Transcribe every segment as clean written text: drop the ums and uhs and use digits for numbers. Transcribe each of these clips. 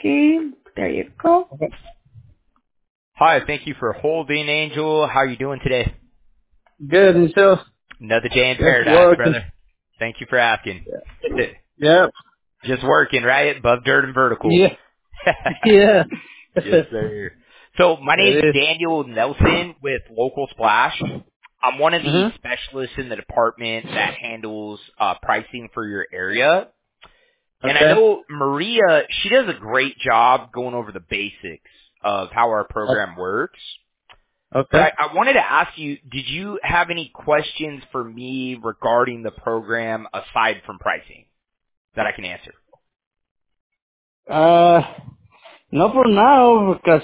speaking. There you go. Okay. Hi, thank you for holding, Angel. How are you doing today? Good, and so Another day in just paradise, working. brother. Thank you for asking. Yep. Just working, right? Above dirt and vertical. Yeah. Yeah. Yes, sir. So my name's It is. Daniel Nelson with Local Splash. I'm one of the Mhm. specialists in the department that handles pricing for your area. And I Okay. know Maria, she does a great job going over the basics of how our program works. But Okay. I wanted to ask you, did you have any questions for me regarding the program aside from pricing that I can answer? Uh, not for now because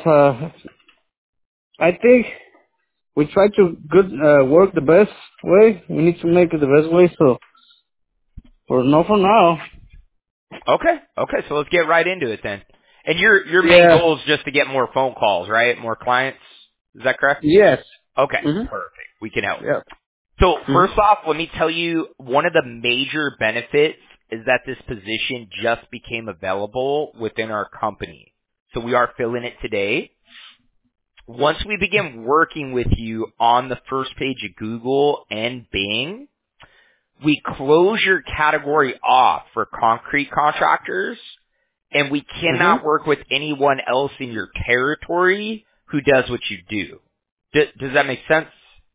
I think we try to work the best way. We need to make it the best way. So for not for now. Okay, so let's get right into it then. And your main Yeah. goal is just to get more phone calls, right? More clients. Is that correct? Yes. Okay, Mhm. perfect. We can help. Yeah. So Mhm. first off, let me tell you, one of the major benefits is that this position just became available within our company. So we are filling it today. Once we begin working with you on the first page of Google and Bing, we close your category off for concrete contractors, and we Mhm. cannot work with anyone else in your territory who does what you do. Does that make sense?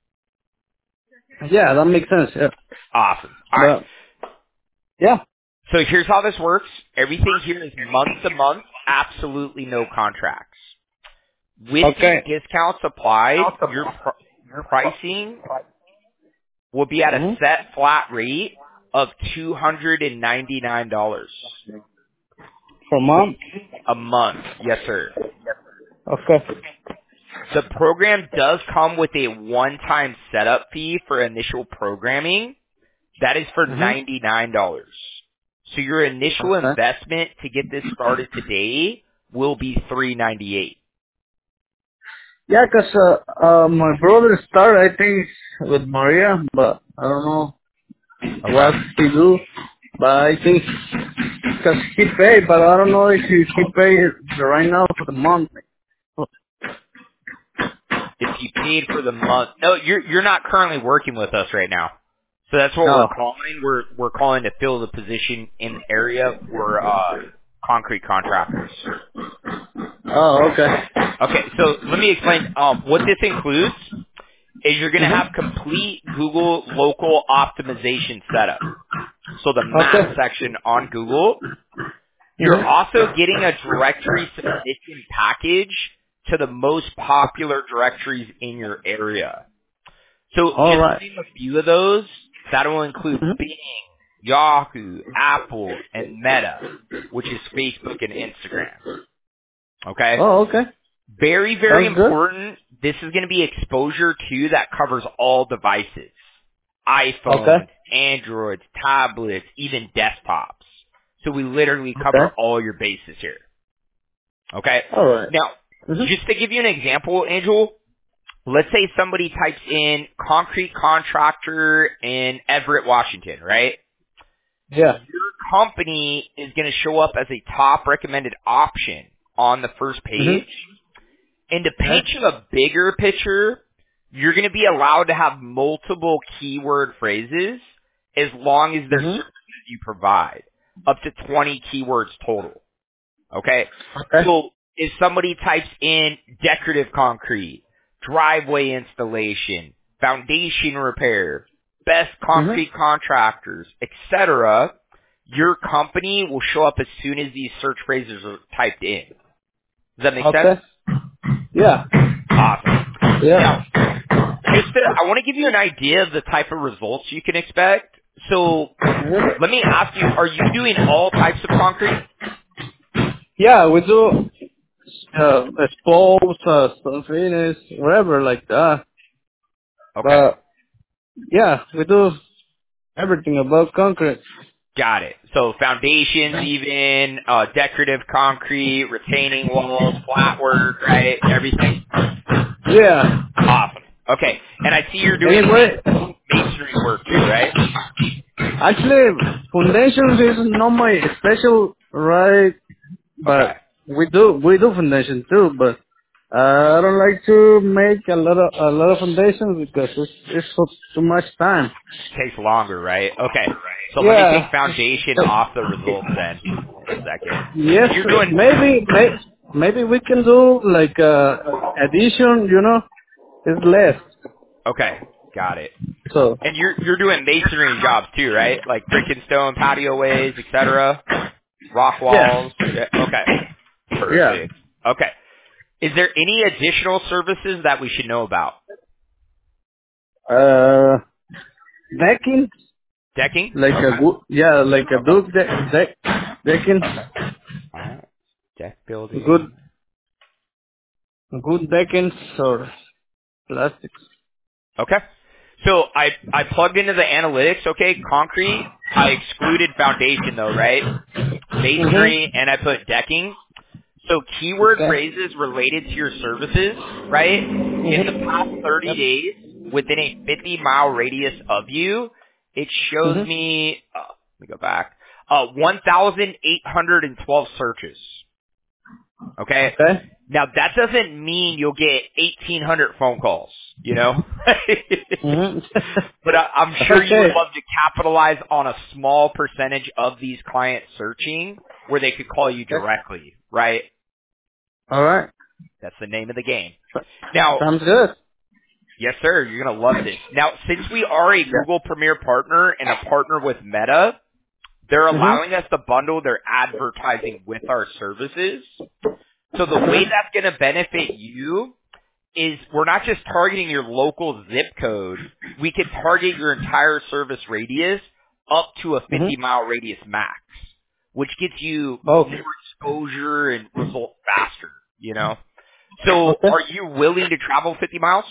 Yeah, that makes sense. Yeah. Awesome. All right. But yeah. So here's how this works. Everything here is month to month, absolutely no contracts. With the Okay. discounts applied, your pricing will be at a Mhm. set flat rate of $299 For mom. a month. Yes, sir. Okay. The program does come with a one-time setup fee for initial programming. That is for Mhm. $99. So your initial Okay. investment to get this started today will be $398. Yeah, 'cause my brother started, I think, with Maria, but I don't know Okay. what he do. But I think, because he paid, but I don't know if he paid right now for the month. If you paid for the month, no, you're not currently working with us right now. So that's what we're Oh. calling. We're calling to fill the position in the area for concrete contractors. Oh, okay. Okay, so let me explain. What this includes is you're going to have Mhm. complete Google local optimization setup. So the map Okay. section on Google. You're Mhm. also getting a directory submission package to the most popular directories in your area. So All just right. to name a few of those, that will include Mhm. Bing, Yahoo, Apple, and Meta, which is Facebook and Instagram. Okay? Oh, okay. Very, very Sounds good. important. This is going to be exposure to that covers all devices. Okay. iPhones, Androids, tablets, even desktops. So we literally cover Okay. all your bases here. Okay? All right. Now, Mhm. just to give you an example, Angel, let's say somebody types in concrete contractor in Everett, Washington, right? Yeah. Your company is going to show up as a top recommended option on the first Mhm. page. And to paint Okay. you a bigger picture, you're going to be allowed to have multiple keyword phrases as long as they're Mhm. services you provide, up to 20 keywords total. Okay? Okay. So if somebody types in decorative concrete, driveway installation, foundation repair, best Mhm. concrete contractors, etc., your company will show up as soon as these search phrases are typed in. Does that make sense? Okay. Yeah. Awesome. Now, Yeah. I want to give you an idea of the type of results you can expect. So Mhm. let me ask you, are you doing all types of concrete? Yeah, we do expose, finish, whatever like that. Okay. But yeah, we do everything about concrete. Got it. So foundations even, decorative concrete, retaining walls, flat work, right? Everything? Yeah. Awesome. Okay. And I see you're doing Anyway, masonry work too, right? actually, foundations is not my special, right? Okay. But We do foundation too, but I don't like to make a lot of foundations because it's for too much time. Takes longer, right? Okay. So let me take Yeah. foundation off the results then in a second. Yes, And you're doing maybe we can do like addition. You know, it's less. okay, got it. So And you're doing masonry jobs too, right? Like brick and stone patio ways, etc. Rock yeah, walls. Yeah, okay. yeah. Perfect. Okay. Is there any additional services that we should know about? Uh, decking Decking? like Okay. like a Okay. decking. All right. Deck building. Good good deckings or plastics. Okay. So I plugged into the analytics, okay, concrete. I excluded foundation though, right? Mhm. Masonry and I put decking. So keyword Okay. phrases related to your services, right? In the past 30 Yep. days, within a 50-mile radius of you, it shows Mhm. me, let me go back, 1,812 searches. Okay? Okay. Now that doesn't mean you'll get 1,800 phone calls, you know? Mhm. But I'm sure you would Okay. love to capitalize on a small percentage of these clients searching where they could call you Okay. directly, right? All right. That's the name of the game. Now, Sounds good. yes sir, you're going to love this. Now, since we are a Yeah. Google Premier partner and a partner with Meta, they're Mhm. allowing us to bundle their advertising with our services. So the way Mhm. that's going to benefit you is we're not just targeting your local zip code. We could target your entire service radius up to a Mhm. 50-mile radius max, which gets you Okay. more exposure and results faster, you know? So Okay. are you willing to travel 50 miles?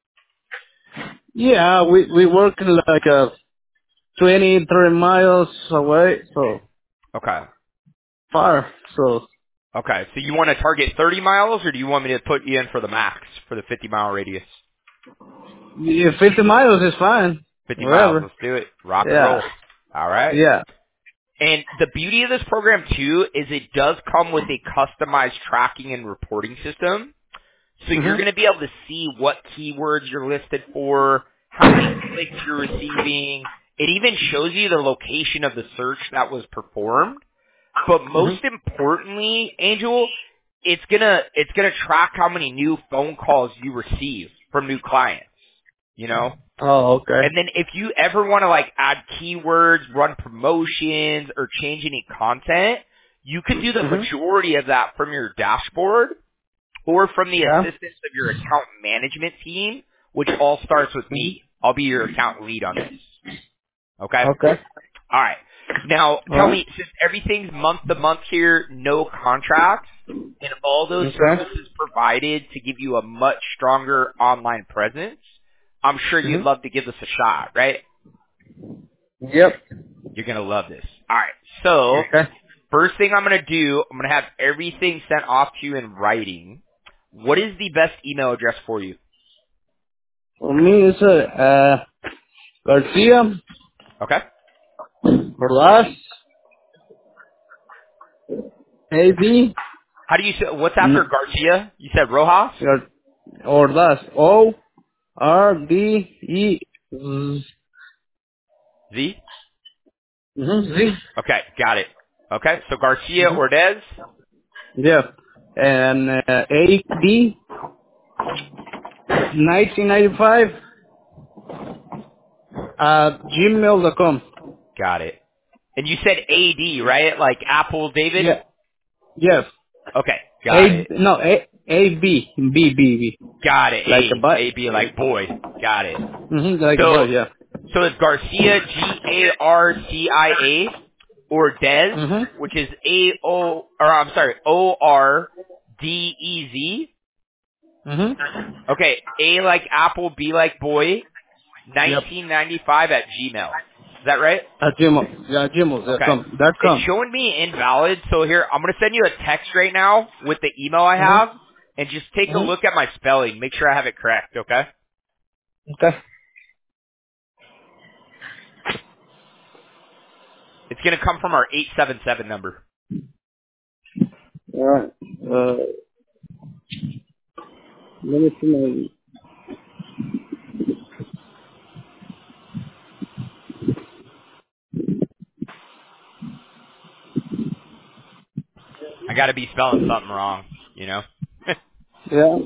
Yeah, we work like 20, 30 miles away, so Okay. far. So Okay. So you want to target 30 miles or do you want me to put you in for the max for the 50-mile radius? yeah, 50 miles is fine. 50 miles. Whatever. Let's do it. Rock and Yeah. roll. All right. Yeah. And the beauty of this program too is it does come with a customized tracking and reporting system. So you're Mhm. going to be able to see what keywords you're listed for, how many clicks you're receiving. It even shows you the location of the search that was performed. But most Mhm. importantly, Angel, it's gonna track how many new phone calls you receive from new clients. You know? Oh, okay. And then if you ever want to like add keywords, run promotions, or change any content, you could do the Mhm. majority of that from your dashboard or from the Yeah. assistance of your account management team, which all starts with Mhm. me. I'll be your account lead on this. Okay? Okay. All right. Now, All tell right. me, since everything's month to month here, no contracts, and all those Okay. services provided to give you a much stronger online presence, I'm sure you'd Mhm. love to give this a shot, right? Yep. You're going to love this. All right. So, Okay. first thing I'm going to do, I'm going to have everything sent off to you in writing. What is the best email address for you? For me, it's Garcia Okay. Ordaz A.D. How do you say, what's after N- Garcia? You said Rojas? Ordaz O-R-D-E Z. Z? Mhm. Z. Okay. Got it. Okay. So Garcia Mhm. Ordez? Yeah. And A.D. 1995 at gmail.com. Got it. And you said AD, right? Like Apple David? Yeah. Yes. Okay. Got A it. no A B B B B Got it. like a A. butt. A B like boy. Got it. Like a So, butt. Yeah. so it's Garcia, Garcia, or Dez, Mhm. which is Ordez. Mhm. Okay. A like apple, B like boy, Yep. 1995 at Gmail. Is that right? At Gmail. Yeah, Okay. gmail.com. Dot It's com. showing me invalid, so here, I'm going to send you a text right now with the email I Mhm. have, and just take a Mhm. look at my spelling. Make sure I have it correct, okay? Okay. It's going to come from our 877 number. All right. let me see my. I got to be spelling something wrong, you know. Yeah.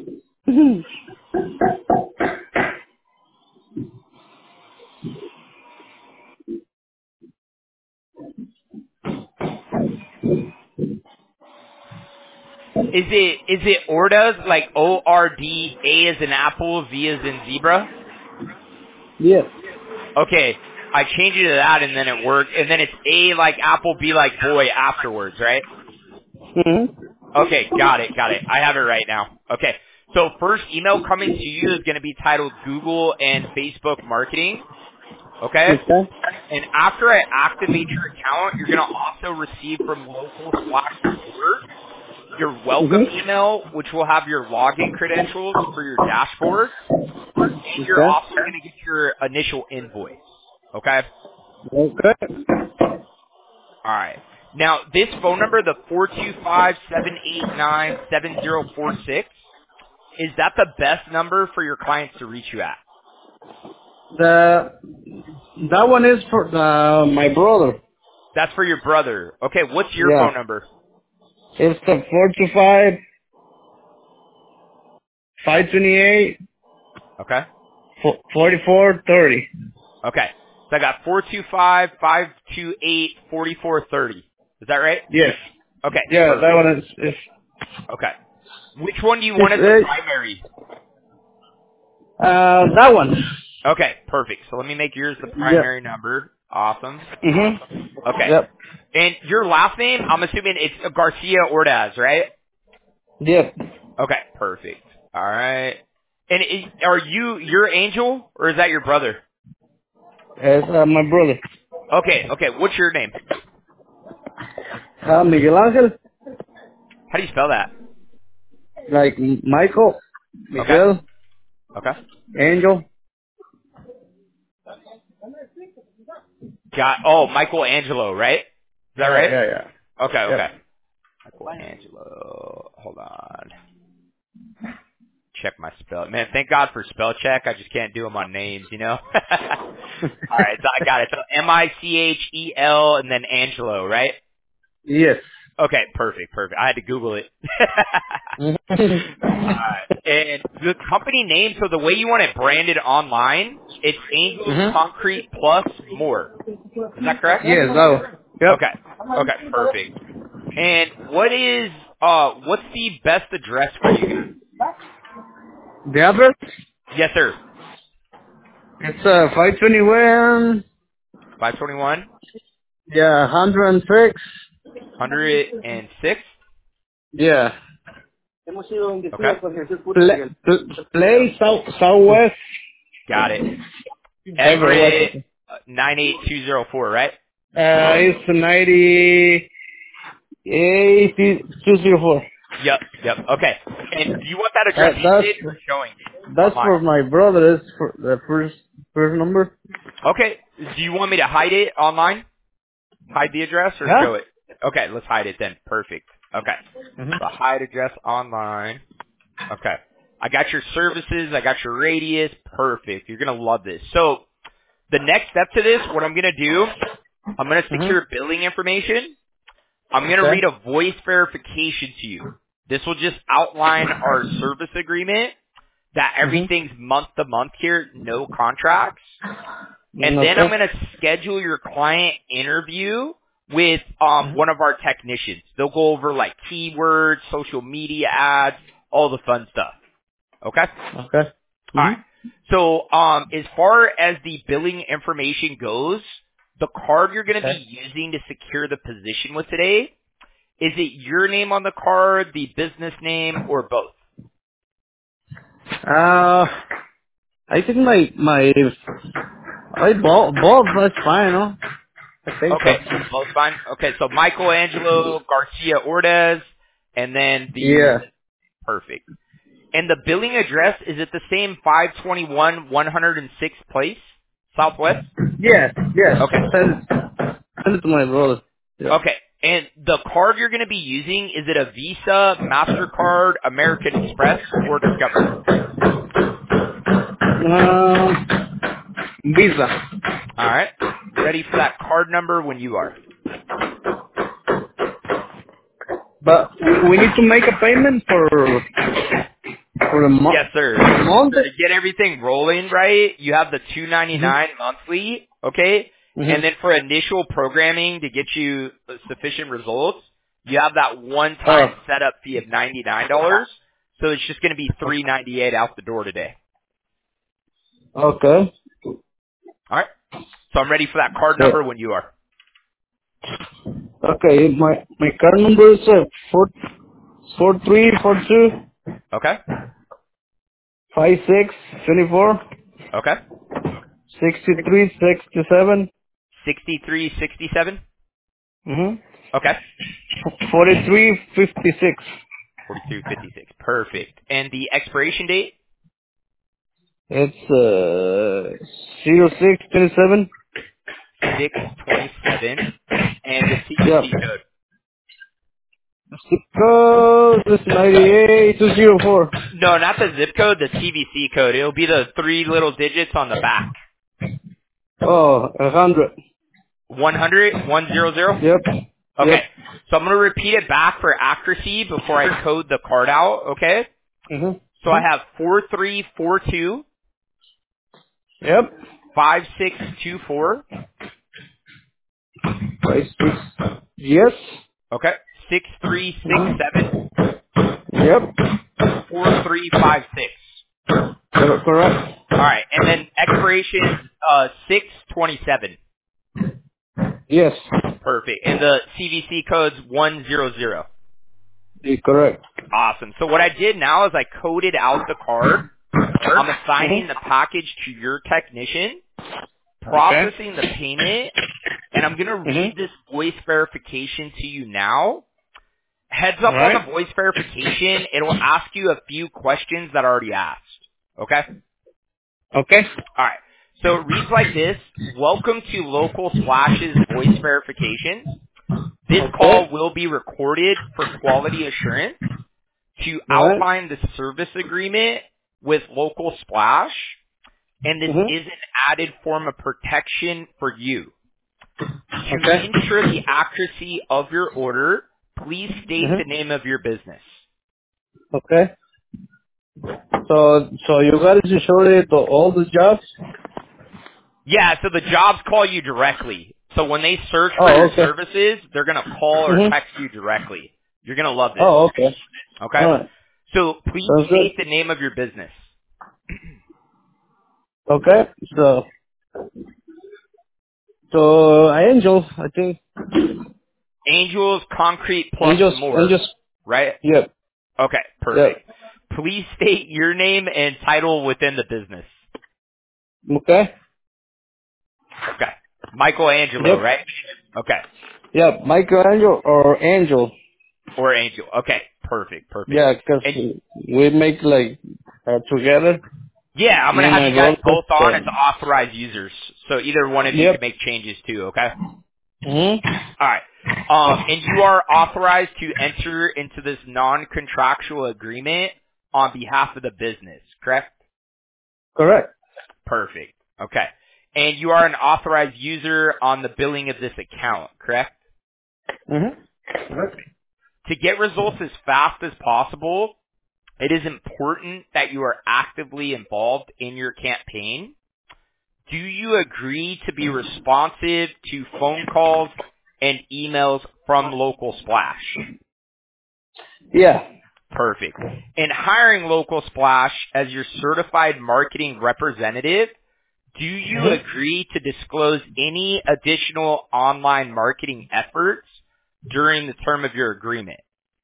Is it Ordas, like O-R-D, A as in apple, V as in zebra? Yes. Okay, I changed it to that and then it worked, and then it's A like apple, B like boy afterwards, right? Mm-hmm. Okay, got it. I have it right now. Okay, so first email coming to you is going to be titled Google and Facebook Marketing, okay? Okay. And after I activate your account, you're going to also receive from local/support your welcome Mm-hmm. email, which will have your login credentials for your dashboard, and you're Okay. also going to get your initial invoice. Okay? Okay. All right. Now, this phone number, the 425-789-7046, is that the best number for your clients to reach you at? The that one is for my brother. That's for your brother. Okay, what's your Yeah. phone number? It's the 425 528 Okay? 4430. Okay. So I got 425-528-4430. Is that right? Yes. Okay, Yeah, that perfect. one is Okay. Which one do you want as the it's primary? that one. Okay, perfect. So let me make yours the Yep. primary number. Awesome. Mhm. Okay. Yep. And your last name, I'm assuming it's Garcia Ordaz, right? Yep. Okay, perfect. All right. And are your Angel, or is that your brother? It's my brother. Okay. What's your name? Miguel Angel, How do you spell that? like Michael, Okay. Miguel, Okay. Angel. Michelangelo, right? Is that Yeah, right? yeah, yeah. Okay. Yep. Michelangelo. Hold on. Check my spell. Man, thank God for spell check. I just can't do them on names, you know? All right, so I got it. So Michel and then Angelo, right? Yes. Okay, perfect. I had to Google it. Mhm. And the company name, so the way you want it branded online, it's Angels Mhm. Concrete Plus More. Is that correct? Yes, that one. Yep. Okay, perfect. And what's the best address for you guys? The address? Yes, sir. It's 521. 521, Yeah, 106. 106. Yeah. Okay, Play southwest. got it. Everett. Everett 98204, right? It's 98 204. Yep. Okay. And do you want that address hidden or showing That's online? for my brother. That's for the first number. Okay. Do you want me to hide it online? Hide the address or Yeah. show it? Okay, let's hide it then. Perfect. Okay. Mhm. So hide address online. Okay. I got your services. I got your radius. Perfect. You're going to love this. So the next step to this, what I'm going to do, I'm going to Mhm. secure billing information. I'm going to Okay. read a voice verification to you. This will just outline our service agreement, that Mhm. everything's month to month here, no contracts. And then I'm Okay. going to schedule your client interview with Mhm. one of our technicians. They'll go over like keywords, social media ads, all the fun stuff. Okay? Okay. All right. Mhm. So as far as the billing information goes, the card you're going to Okay. be using to secure the position with today, is it your name on the card, the business name, or both? I think my both that's fine, no? I think so. Okay, both fine. Okay, so Michelangelo Garcia Ordez, and then the Yeah. perfect. And the billing address, is it the same 521 106th Place, Southwest? Yes. Yes. Okay. Send it to my brother. Yeah. Okay. And the card you're going to be using, is it a Visa, MasterCard, American Express, or Discover? Visa. All right. Ready for that card number when you are. But we need to make a payment for the month. Yes, sir. Month. To get everything rolling right, you have the $299 monthly, okay? And then for initial programming to get you sufficient results, you have that one-time setup fee of $99. So it's just going to be $398 out the door today. Okay. All right. So I'm ready for that card number when you are. Okay. My card number is 4342 Okay. 5624 Okay. 6367. 6367. Mm-hmm. Okay. 4356. 4256. Perfect. And the expiration date? It's 0627. 627. And the Yep. CVC code? Zip code is 98204. No, not the zip code, the CVC code. It'll be the three little digits on the back. Oh, 100. 100? 100? Yep. Okay. Yep. So I'm going to repeat it back for accuracy before I code the card out, okay? Mm-hmm. So I have 4342 Yep. 5624. 56. Yes. Okay. 6367 Yep. 4356. Correct. All right. And then expiration 627. Yes. Perfect. And the CVC code's 100. Correct. Awesome. So what I did now is I coded out the card. I'm assigning the package to your technician, processing the payment, and I'm going to read this voice verification to you now. Heads up on the voice verification, it'll ask you a few questions that I already asked. Okay? Okay. All right. So it reads like this. Welcome to Local Splash's voice verification. This call will be recorded for quality assurance to outline the service agreement with Local Splash, and this is an added form of protection for you. To ensure the accuracy of your order, please state the name of your business. Okay. So you guys just showed it to all the jobs? Yeah, so the jobs call you directly. So when they search for your services, they're going to call or text you directly. You're going to love this. Oh, okay. Okay? All right. So please state the name of your business. Okay. So Angel, I think. Angels Concrete Plus More. Angels. Right? Yep. Okay, perfect. Yep. Please state your name and title within the business. Okay. Okay. Michelangelo, right? Okay. Yeah, Michelangelo or Angel. Or Angel. Okay. Perfect. Yeah, because we make together. Yeah, I'm going to have you guys both on as authorized users. So either one of you can make changes too, okay? All right. And you are authorized to enter into this non-contractual agreement on behalf of the business, correct? Correct. Perfect. Okay. And you are an authorized user on the billing of this account, correct? Correct. To get results as fast as possible, it is important that you are actively involved in your campaign. Do you agree to be responsive to phone calls and emails from Local Splash? Yeah. Perfect. In hiring Local Splash as your certified marketing representative, do you agree to disclose any additional online marketing efforts during the term of your agreement?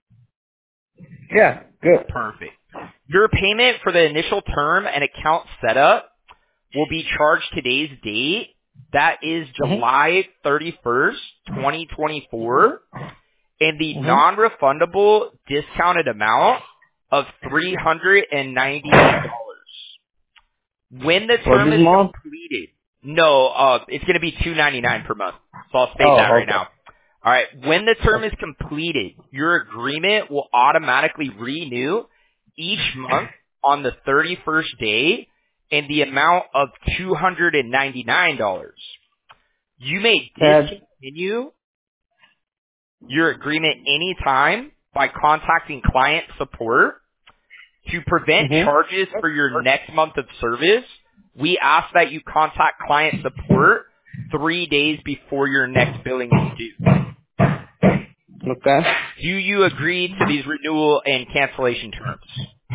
Yeah, good. Perfect. Your payment for the initial term and account setup will be charged today's date. That is July 31st, 2024. And the non-refundable discounted amount of $398. When the term is completed, no, it's going to be $299 per month. So I'll state that right now. All right. When the term is completed, your agreement will automatically renew each month on the 31st day in the amount of $299. You may discontinue your agreement anytime by contacting client support. To prevent charges for your next month of service, we ask that you contact client support 3 days before your next billing is due. Okay. Do you agree to these renewal and cancellation terms?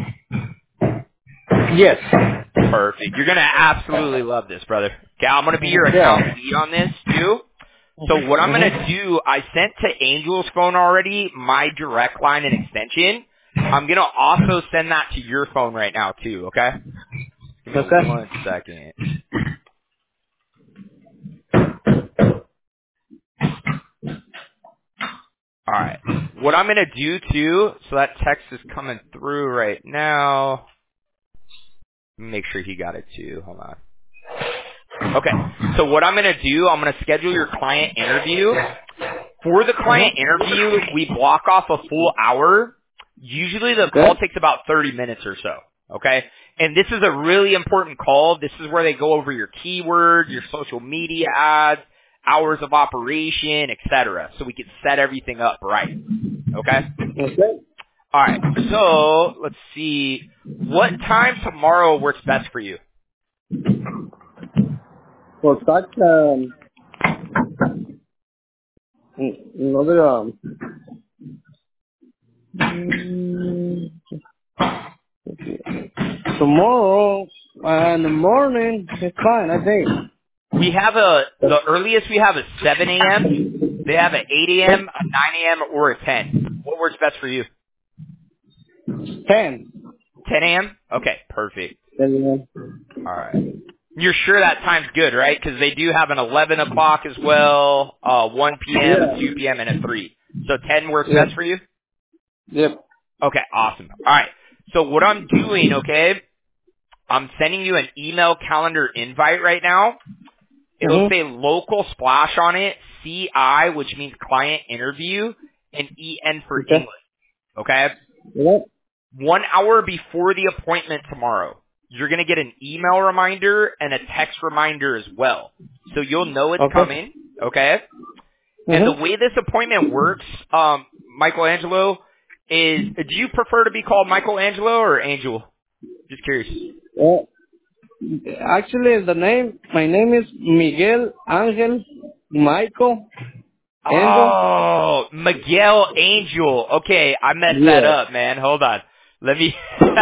Yes. Perfect. You're going to absolutely love this, brother. Okay, I'm going to be your account lead on this, too. So what I'm going to do, I sent to Angel's phone already my direct line and extension. I'm going to also send that to your phone right now, too, okay? Give me Okay. 1 second. All right. What I'm going to do, too, so that text is coming through right now. Make sure he got it, too. Hold on. Okay. So what I'm going to do, I'm going to schedule your client interview. For the client interview, we block off a full hour. Usually the call takes about 30 minutes or so. Okay? And this is a really important call. This is where they go over your keywords, your social media ads, hours of operation, etc. So we can set everything up right. Okay? Okay. All right. So let's see. What time tomorrow works best for you? For such, another, tomorrow, in the morning, it's fine, I think. We have the earliest we have is 7 a.m. They have an 8 a.m., a 9 a.m., or a 10. What works best for you? 10. 10 a.m.? Okay, perfect. All right. You're sure that time's good, right? Because they do have an 11 o'clock as well, 1 p.m., a 2 p.m., and a 3. So 10 works best for you? Yep. Okay, awesome. All right. So what I'm doing, okay, I'm sending you an email calendar invite right now. It'll say local splash on it, CI, which means client interview, and EN for English. Okay? Yep. 1 hour before the appointment tomorrow, you're going to get an email reminder and a text reminder as well. So you'll know it's coming. Okay? And the way this appointment works, Michelangelo, is, do you prefer to be called Michelangelo or Angel? Just curious. Actually, my name is Miguel Angel Michael Angel. Oh, Miguel Angel. Okay, I messed that up, man. Hold on. Let me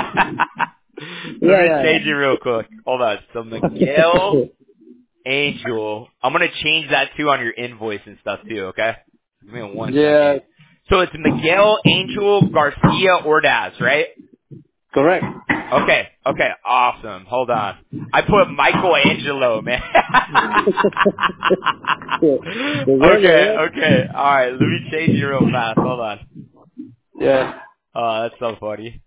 change it real quick. Hold on. So Miguel Angel. I'm gonna change that too on your invoice and stuff too. Okay. Give me 1 second. So it's Miguel Angel Garcia Ordaz, right? Correct. Okay. Okay. Awesome. Hold on. I put Michelangelo, man. Okay. Okay. All right. Let me change it real fast. Hold on. Yeah. Oh, that's so funny.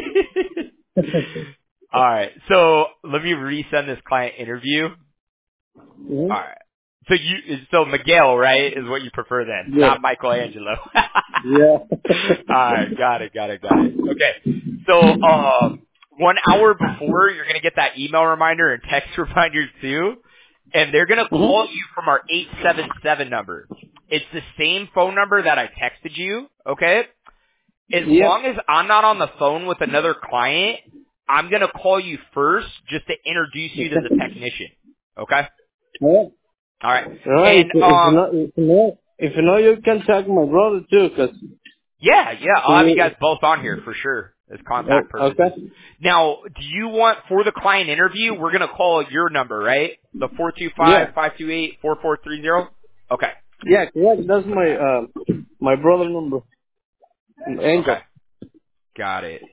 All right. So let me resend this client interview. All right. So Miguel, right, is what you prefer then, not Michelangelo. Yeah. All right. Got it. Okay. So, 1 hour before, you're going to get that email reminder and text reminder too. And they're going to call you from our 877 number. It's the same phone number that I texted you. Okay. As long as I'm not on the phone with another client, I'm going to call you first just to introduce you to the technician. Okay? Yeah. All right. Right. And, if you know, you can tag my brother too, cause. Yeah, I'll have you guys both on here for sure as contact purposes. Okay. Now, do you want, for the client interview, we're going to call your number, right? The 425-528-4430? Okay. Yeah, correct. That's my brother number. Angel. Okay. Got it.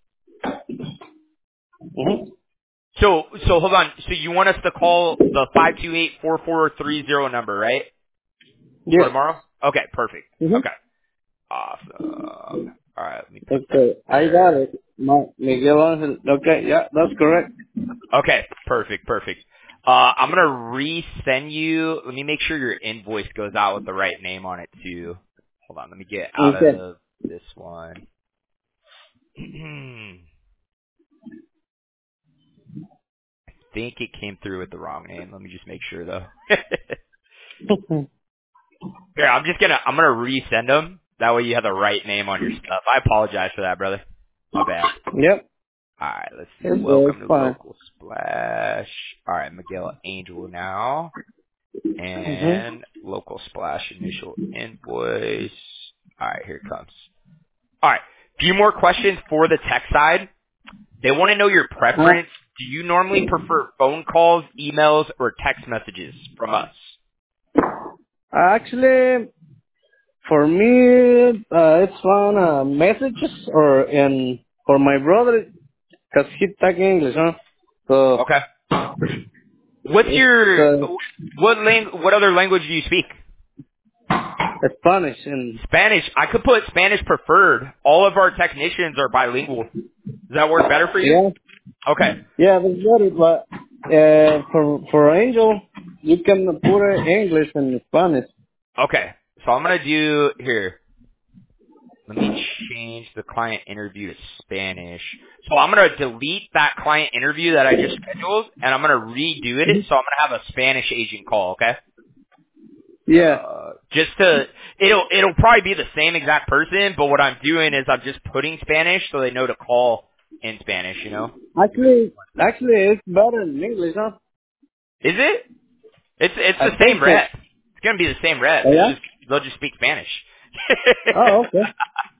So hold on. So you want us to call the 528-4430 number, right? Yeah. For tomorrow? Okay, perfect. Okay. Awesome. All right, let me put that there. I got it. Miguel Angel. Okay, yeah, that's correct. Okay, perfect. I'm gonna resend you. Let me make sure your invoice goes out with the right name on it too. Hold on, let me get out Okay. of this one. I think it came through with the wrong name. Let me just make sure though. Here, I'm gonna resend them. That way you have the right name on your stuff. I apologize for that, brother. My bad. Yep. Alright, let's see. It's Welcome to fine. Local Splash. Alright, Miguel Angel now. Mhm. And Local Splash initial invoice. Alright, here it comes. Alright, few more questions for the tech side. They want to know your preference. Do you normally prefer phone calls, emails, or text messages from us? Actually, for me, it's fine. Messages or in for my brother, cause he talk English, huh? So Okay. What's it's your, what other language do you speak? Spanish and Spanish. I could put Spanish preferred. All of our technicians are bilingual. Does that work better for you? yeah, Okay. yeah, that's better. But for Angel, you can put English and Spanish. Okay. So I'm going to do here. Let me change the client interview to Spanish. So I'm going to delete that client interview that I just scheduled, and I'm going to redo it. So I'm going to have a Spanish agent call, okay? Yeah. It'll probably be the same exact person, but what I'm doing is I'm just putting Spanish so they know to call in Spanish, you know? Give me Actually, it's better in English, huh? Is it? It's I the think same so. rep. It's gonna be the same rep. Oh, It's yeah? just they'll just speak Spanish. Oh, okay.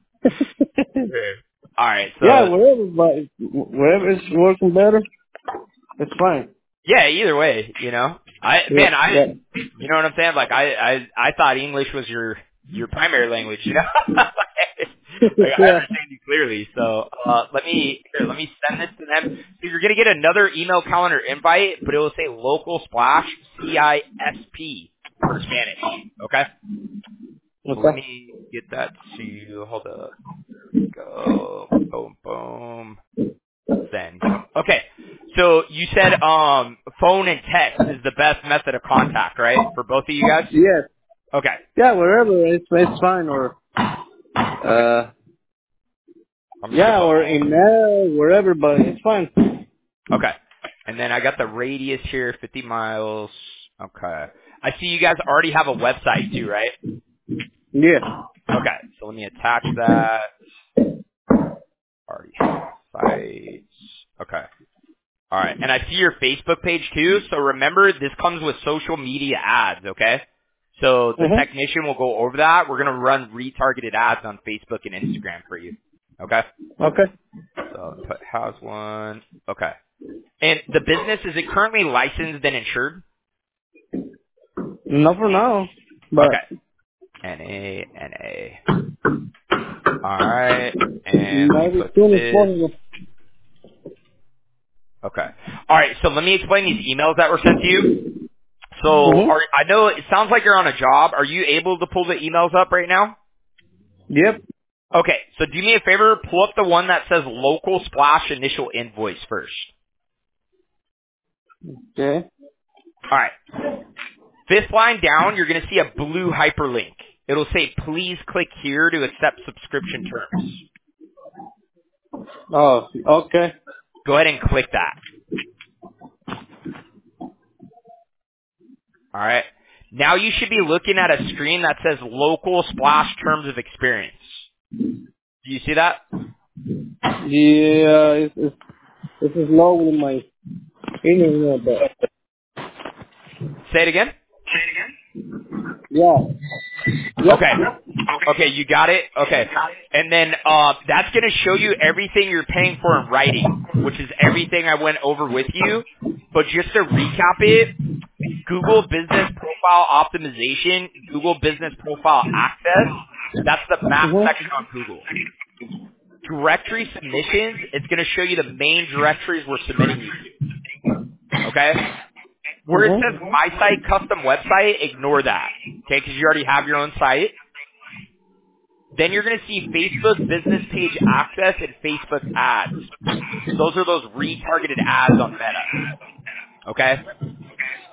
All right, Yeah, so wherever it's working better, it's fine. yeah, either way, you know. Yeah, yeah. You know what I'm saying? Like I thought English was your primary language, you know. Like I Yeah. understand you clearly. So let me send this to them. So you're gonna get another email calendar invite, but it will say local splash CISP for Spanish. Okay. So let Okay. me get that to you. Hold up. Go. Boom, boom. Send. Okay. So you said phone and text is the best method of contact, right? For both of you guys? Yes. Okay. Yeah, wherever it's fine. Or Okay. I'm just gonna yeah, put or all. email, wherever, but it's fine. Okay. And then I got the radius here, 50 miles. Okay. I see you guys already have a website too, right? Yeah. Okay. So let me attach that. Already have sites. Okay. All right. And I see your Facebook page too. So remember, this comes with social media ads, okay? So the Mhm. technician will go over that. We're going to run retargeted ads on Facebook and Instagram for you. Okay? Okay. So put has one. Okay. And the business, is it currently licensed and insured? Not for now, but Okay. NA. All right. And let me maybe put soon as this. possible. Okay. All right. So let me explain these emails that were sent to you. So Mhm. I know it sounds like you're on a job. Are you able to pull the emails up right now? Yep. Okay. So do me a favor, pull up the one that says local splash initial invoice first. Okay. All right. Fifth line down, you're going to see a blue hyperlink. It'll say, please click here to accept subscription terms. Oh, okay. Go ahead and click that. All right. Now you should be looking at a screen that says local splash terms of experience. Do you see that? Yeah, it's low with my internet, but Say it again. yeah. Yep. Okay. Okay, you got it? Okay. And then that's going to show you everything you're paying for in writing, which is everything I went over with you. But just to recap it, Google Business Profile Optimization, Google Business Profile Access, that's the map Mhm. section on Google. Directory submissions, it's going to show you the main directories we're submitting you to. Okay? Where it Mhm. says My Site Custom Website, ignore that. Okay, because you already have your own site. Then you're going to see Facebook Business Page Access and Facebook Ads. Those are those retargeted ads on Meta. Okay?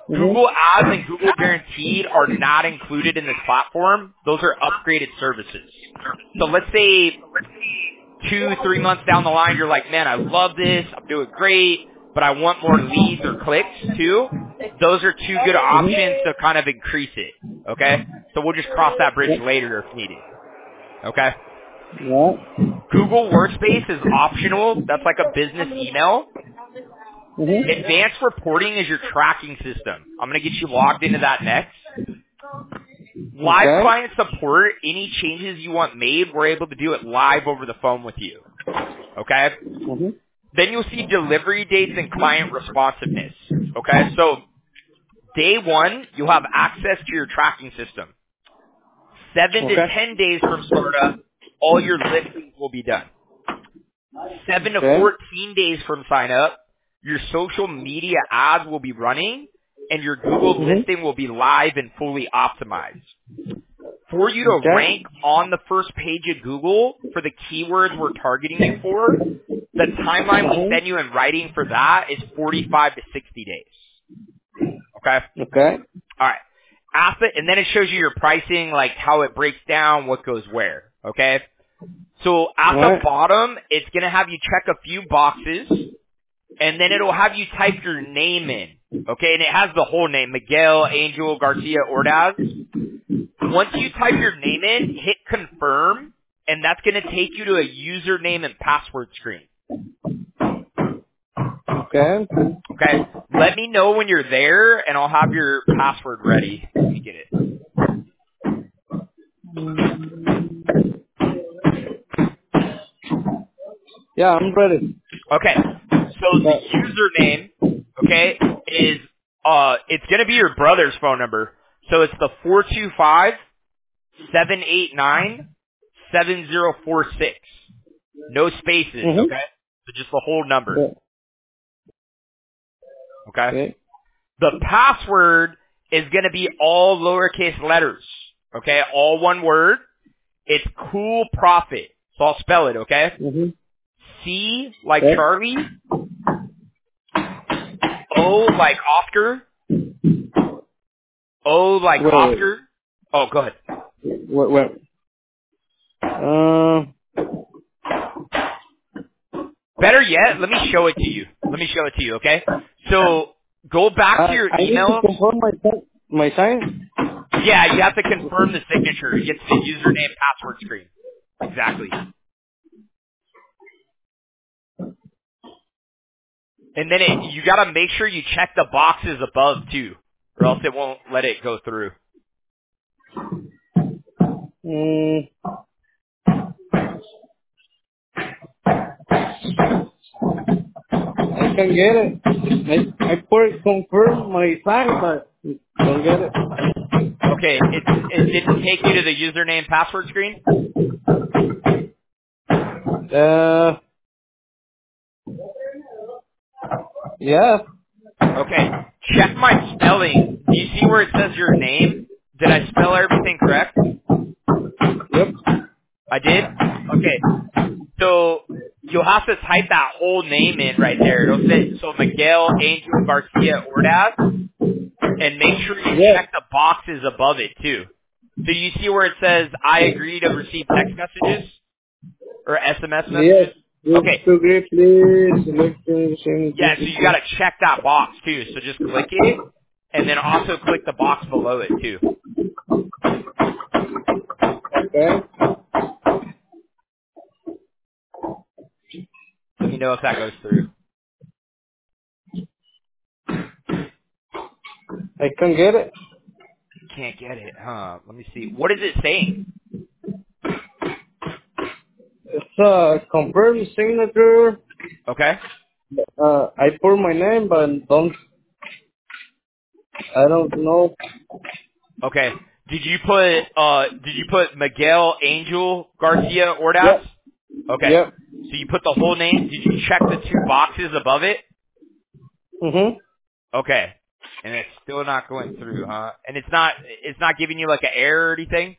Mhm. Google Ads and Google Guaranteed are not included in this platform. Those are upgraded services. So let's say 2, 3 months down the line, you're like, man, I love this. I'm doing great, but I want more leads or clicks too. Those are two good Mhm. options to kind of increase it. Okay? So we'll just cross that bridge later if needed. Okay? Yeah. Google Workspace is optional. That's like a business email. Mhm. Advanced reporting is your tracking system. I'm going to get you logged into that next. Live Okay. client support, any changes you want made, we're able to do it live over the phone with you. Okay? Mhm. Then you'll see delivery dates and client responsiveness. Okay? So day one, you'll have access to your tracking system. 7 to Okay. 10 days from startup, all your listings will be done. 7 to Okay. 14 days from sign up, your social media ads will be running and your Google Mhm. listing will be live and fully optimized. For you to Okay. rank on the first page of Google for the keywords we're targeting you for, the timeline we Mhm. send you in writing for that is 45 to 60 days. Okay? Okay. Alright. And then it shows you your pricing, like how it breaks down, what goes where. Okay? So at All the right. bottom, it's going to have you check a few boxes, and then it'll have you type your name in. Okay? And it has the whole name, Miguel Angel Garcia Ordaz. Once you type your name in, hit confirm, and that's going to take you to a username and password screen. Okay. Okay? Let me know when you're there, and I'll have your password ready. Let me get it. Yeah, I'm ready. Okay. So the Okay. username, okay, is, it's going to be your brother's phone number. So it's the 425-789-7046. No spaces, Mhm. okay? So just the whole number, Okay. okay? Okay. The password is going to be all lowercase letters, okay? All one word. It's Cool Profit. So I'll spell it, okay? Mhm. C like Okay. Charlie, O like Oscar, O like Wait. Oscar. Oh, go ahead. Wait. Uh. Better yet, let me show it to you. Let me show it to you, okay? So go back to your I need to emails. confirm my sign. Yeah, you have to confirm the signature. It gets the username password screen. Exactly. And then you gotta make sure you check the boxes above too, or else it won't let it go through. Mm, I can get it. I put confirm my sign, but don't get it. Okay, it didn't take you to the username password screen? Uh. Yeah. Okay. Check my spelling. Do you see where it says your name? Did I spell everything correct? Yep. I did? Okay. So you'll have to type that whole name in right there. It'll say, so Miguel Angel Garcia Ordaz, and make sure you Yeah. check the boxes above it too. So you see where it says, I agree to receive text messages or SMS Yes. messages? Yes. Okay. To agree, please. Select the same Yeah, so you gotta check that box too. So just click it, and then also click the box below it too. Okay. Let me know if that goes through. I can get it. Can't get it, huh? Let me see. What is it saying? It's confirm signature. Okay. I put my name, but I don't know. Okay. Did you put Miguel Angel Garcia Ordaz? Yep. Okay. Yep. So you put the whole name. Did you check the two boxes above it? Mhm. Okay. And it's still not going through, huh? And it's not giving you like an error or anything?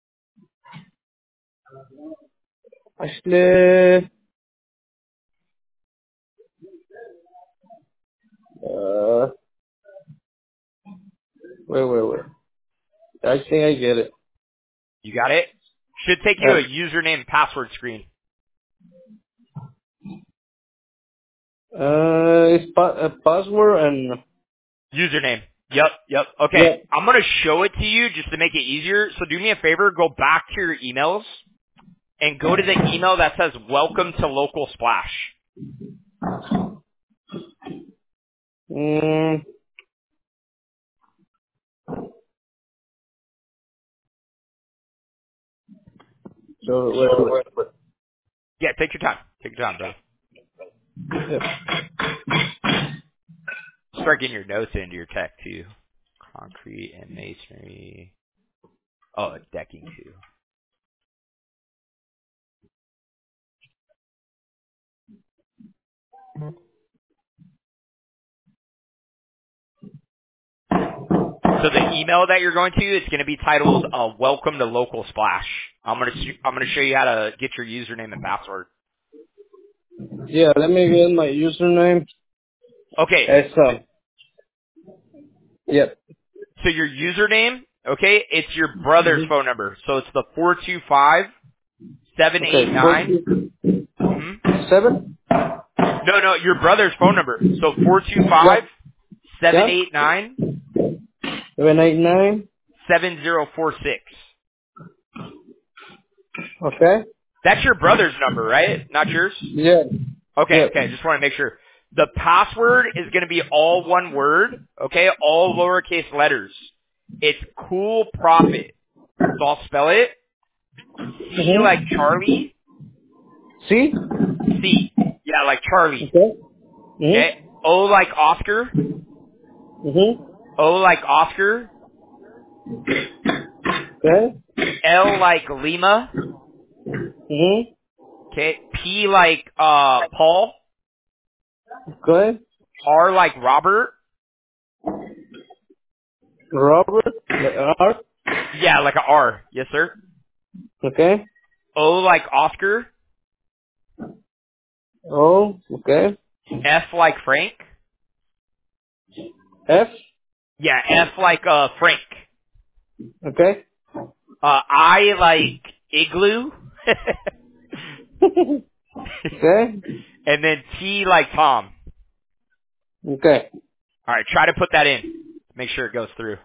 Actually, Wait. I think I get it. You got it? Should take you to a username and password screen. It's password and Username. Yep. Okay. yeah. I'm going to show it to you just to make it easier. So do me a favor, go back to your emails and go to the email that says welcome to Local Splash. So wait. Yeah, take your time. Take your time, brother. Yeah. Start getting your notes into your tech too. Concrete and masonry. Oh, decking too. So the email that you're going to is going to be titled "Welcome to Local Splash." I'm gonna show you how to get your username and password. Yeah, let me get my username. Okay. It's yep. So your username, okay, it's your brother's phone number. So it's the 425 Okay, 789. Mm-hmm. 47. No, your brother's phone number. So 425 Yep. Yeah. 789 789. 7046. Okay. That's your brother's number, right? Not yours? Yeah. Okay. Yep. Just want to make sure. The password is going to be all one word, okay? All lowercase letters. It's Cool Profit. So I'll spell it. C like Mhm. Charlie. See? C. Yeah, like Charlie. Okay. Mhm. Okay. O like Oscar. Mhm. O like Oscar. Okay. L like Lima. Mhm. Okay. P like Paul. Okay. R like Robert. Robert. The R. Yeah, like a R. Yes, sir. Okay. O like Oscar. O. Okay. F like Frank. F. Yeah, F like Frank. Okay. I like Igloo. Okay. And then T like Tom. Okay. All right, try to put that in. Make sure it goes through.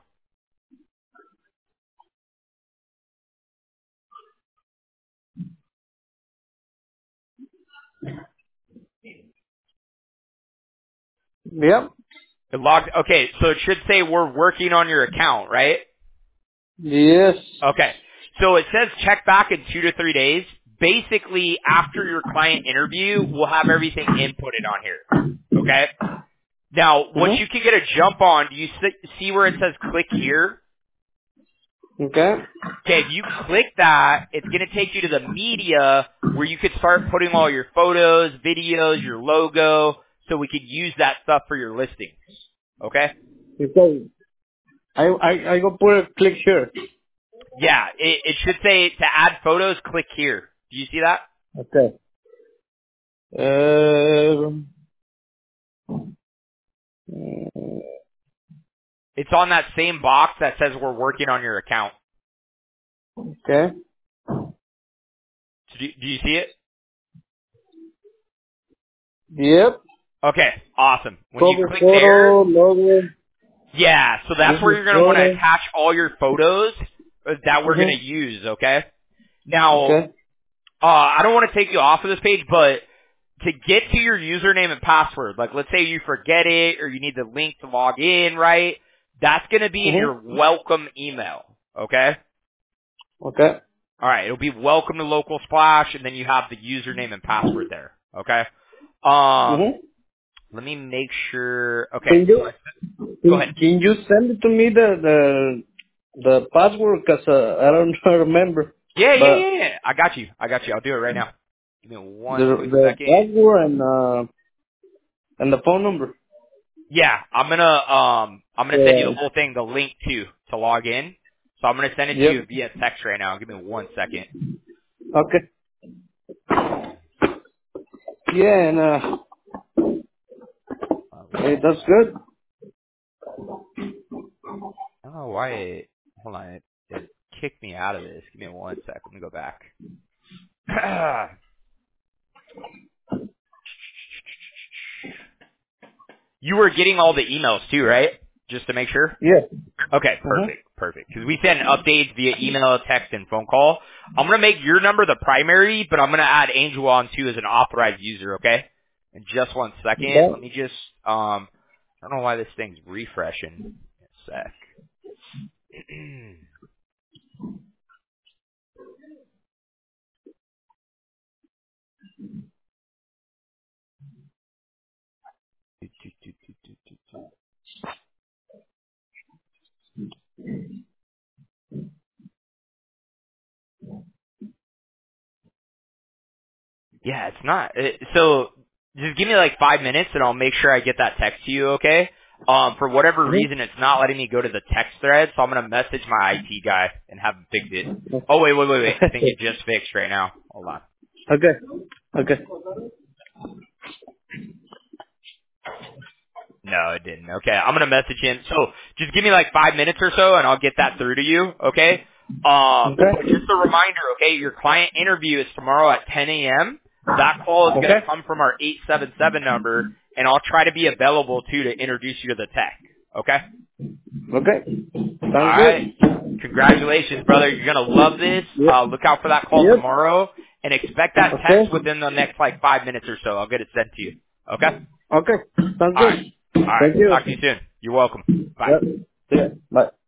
Yep. It logged. Okay, so it should say we're working on your account, right? Yes. Okay. So it says check back in 2 to 3 days. Basically, after your client interview, we'll have everything inputted on here. Okay? Now, what Mhm. you can get a jump on, do you see where it says click here? Okay. Okay, if you click that, it's going to take you to the media where you could start putting all your photos, videos, your logo, so we could use that stuff for your listings. Okay? Okay. I go put a click here. Yeah, it should say to add photos, click here. Do you see that? Okay. It's on that same box that says we're working on your account. Okay. So do you see it? Yep. Okay, awesome. When you Cover click there, photo, logo, yeah, so that's where business you're going to want to photo. attach all your photos that we're going Mhm. to use, okay? Now, Okay. I don't want to take you off of this page, but to get to your username and password, like let's say you forget it or you need the link to log in, right? That's going to be in Mhm. your welcome email, okay? Okay. All right, it'll be welcome to Local Splash, and then you have the username and password there, okay? Mhm. Let me make sure. Okay, Can so you go ahead. can you send it to me the password? Cause I don't remember. But Yeah. I got you. I'll do it right now. Give me one quick the second. password and the phone number. Yeah, I'm gonna send you the Yeah. whole thing, the link to log in. So I'm gonna send it to Yep. you via text right now. Give me one second. Okay. Yeah, and Local hey, that's Splash. good. why? Hold on, it kicked me out of this. Give me 1 sec. Let me go back. You were getting all the emails too, right? Just to make sure. Yeah. Okay, perfect. Because we send updates via email, text, and phone call. I'm gonna make your number the primary, but I'm gonna add Angel on too as an authorized user. Okay. In just 1 second, Okay. let me just I don't know why this thing's refreshing. A sec. Yeah, it's not. So just give me like 5 minutes and I'll make sure I get that text to you, okay? For whatever reason, it's not letting me go to the text thread, so I'm going to message my IT guy and have him fix it. Oh, wait. I think it just fixed right now. Hold on. Okay. Okay. No, it didn't. Okay, I'm going to message him. So just give me like 5 minutes or so and I'll get that through to you, okay? But Okay. just a reminder, okay, your client interview is tomorrow at 10 a.m. That call is going to Okay. come from our 877 number, and I'll try to be available, too, to introduce you to the tech. Okay? Okay. All Sounds right. good. Congratulations, brother. You're going to love this. Yep. Look out for that call Yep. tomorrow, and expect that text Okay. within the next, like, 5 minutes or so. I'll get it sent to you. Okay? Okay. Sounds All right. good. All right. Thank you. Talk to you soon. You're welcome. Bye. Yep. Yeah. Bye.